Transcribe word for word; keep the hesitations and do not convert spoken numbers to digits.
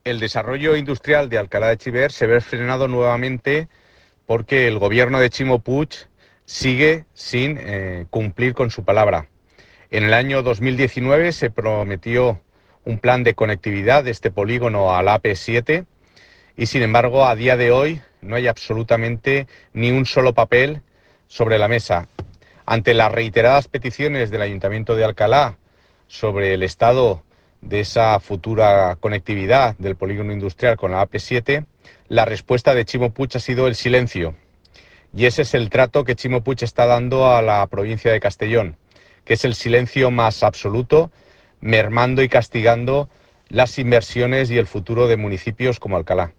El desarrollo industrial de Alcalá de Xivert se ve frenado nuevamente porque el gobierno de Ximo Puig sigue sin eh, cumplir con su palabra. En el año dos mil diecinueve se prometió un plan de conectividad de este polígono a la A P siete y, sin embargo, a día de hoy no hay absolutamente ni un solo papel sobre la mesa. Ante las reiteradas peticiones del Ayuntamiento de Alcalá sobre el estado de esa futura conectividad del polígono industrial con la A P siete, la respuesta de Ximo Puig ha sido el silencio. Y ese es el trato que Ximo Puig está dando a la provincia de Castellón, que es el silencio más absoluto, mermando y castigando las inversiones y el futuro de municipios como Alcalá.